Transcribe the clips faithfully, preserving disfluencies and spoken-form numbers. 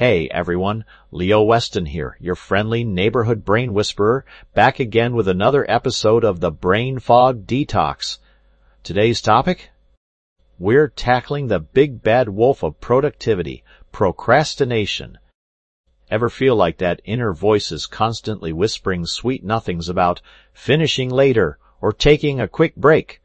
Hey everyone, Leo Weston here, your friendly neighborhood brain whisperer, back again with another episode of the Brain Fog Detox. Today's topic? We're tackling the big bad wolf of productivity, procrastination. Ever feel like that inner voice is constantly whispering sweet nothings about finishing later or taking a quick break?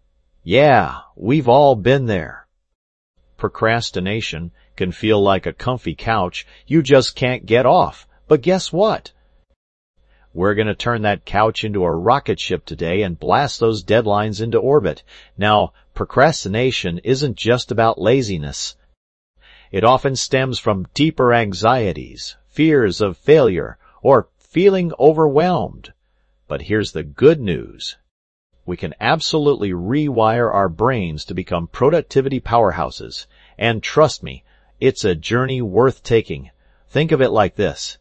Yeah, we've all been there. Procrastination can feel like a comfy couch you just can't get off. But guess what? We're going to turn that couch into a rocket ship today and blast those deadlines into orbit. Now, procrastination isn't just about laziness. It often stems from deeper anxieties, fears of failure, or feeling overwhelmed. But here's the good news. We can absolutely rewire our brains to become productivity powerhouses. And trust me, it's a journey worth taking. Think of it like this.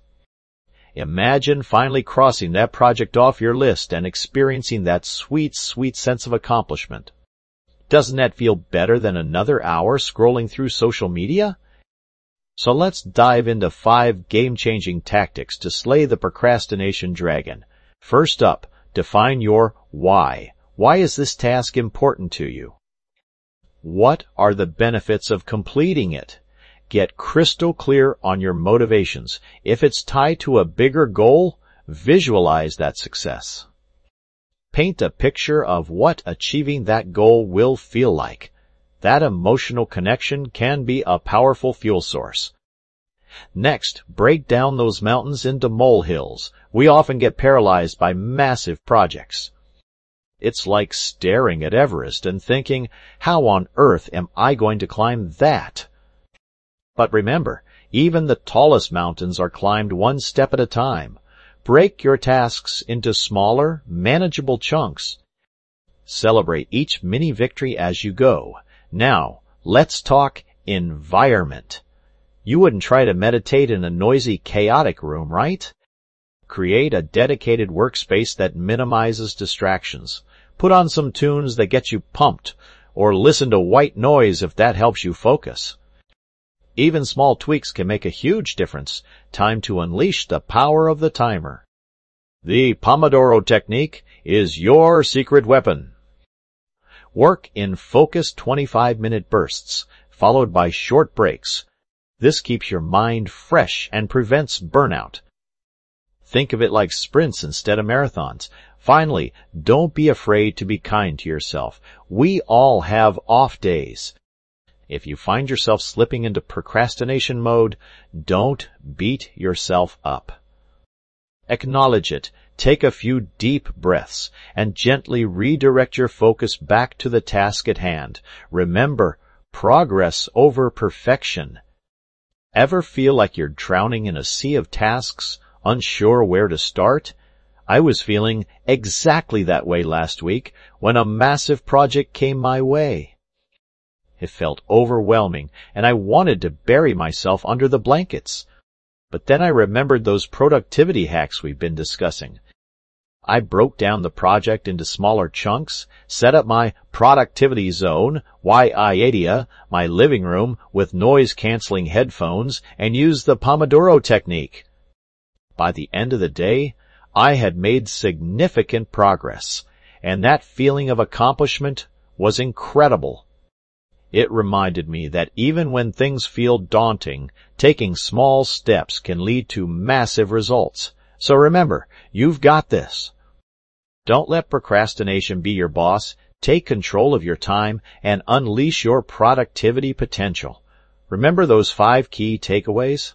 Imagine finally crossing that project off your list and experiencing that sweet, sweet sense of accomplishment. Doesn't that feel better than another hour scrolling through social media? So let's dive into five game-changing tactics to slay the procrastination dragon. First up, define your why. Why is this task important to you? What are the benefits of completing it? Get crystal clear on your motivations. If it's tied to a bigger goal, visualize that success. Paint a picture of what achieving that goal will feel like. That emotional connection can be a powerful fuel source. Next, break down those mountains into molehills. We often get paralyzed by massive projects. It's like staring at Everest and thinking, how on earth am I going to climb that? But remember, even the tallest mountains are climbed one step at a time. Break your tasks into smaller, manageable chunks. Celebrate each mini victory as you go. Now, let's talk environment. You wouldn't try to meditate in a noisy, chaotic room, right? Create a dedicated workspace that minimizes distractions. Put on some tunes that get you pumped, or listen to white noise if that helps you focus. Even small tweaks can make a huge difference. Time to unleash the power of the timer. The Pomodoro technique is your secret weapon. Work in focused twenty-five minute bursts, followed by short breaks. This keeps your mind fresh and prevents burnout. Think of it like sprints instead of marathons. Finally, don't be afraid to be kind to yourself. We all have off days. If you find yourself slipping into procrastination mode, don't beat yourself up. Acknowledge it. Take a few deep breaths and gently redirect your focus back to the task at hand. Remember, progress over perfection. Ever feel like you're drowning in a sea of tasks, unsure where to start? I was feeling exactly that way last week when a massive project came my way. It felt overwhelming, and I wanted to bury myself under the blankets. But then I remembered those productivity hacks we've been discussing. I broke down the project into smaller chunks, set up my productivity zone, Wyadia, my living room, with noise-canceling headphones, and used the Pomodoro technique. By the end of the day, I had made significant progress, and that feeling of accomplishment was incredible. It reminded me that even when things feel daunting, taking small steps can lead to massive results. So remember, you've got this. Don't let procrastination be your boss. Take control of your time and unleash your productivity potential. Remember those five key takeaways?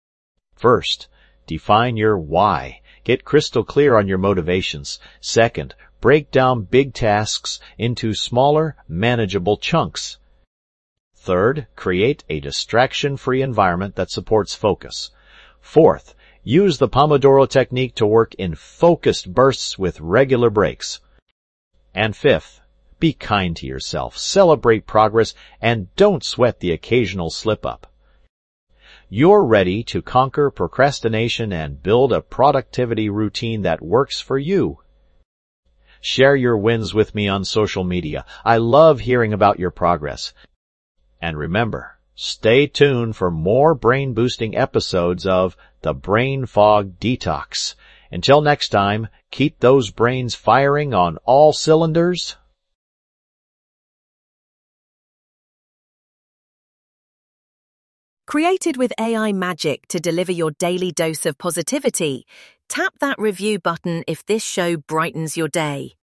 First, define your why. Get crystal clear on your motivations. Second, break down big tasks into smaller, manageable chunks. Third, create a distraction-free environment that supports focus. Fourth, use the Pomodoro technique to work in focused bursts with regular breaks. And fifth, be kind to yourself, celebrate progress, and don't sweat the occasional slip-up. You're ready to conquer procrastination and build a productivity routine that works for you. Share your wins with me on social media. I love hearing about your progress. And remember, Stay tuned for more brain-boosting episodes of the Brain Fog Detox. Until next time, keep those brains firing on all cylinders. Created with A I magic to deliver your daily dose of positivity, tap that review button if this show brightens your day.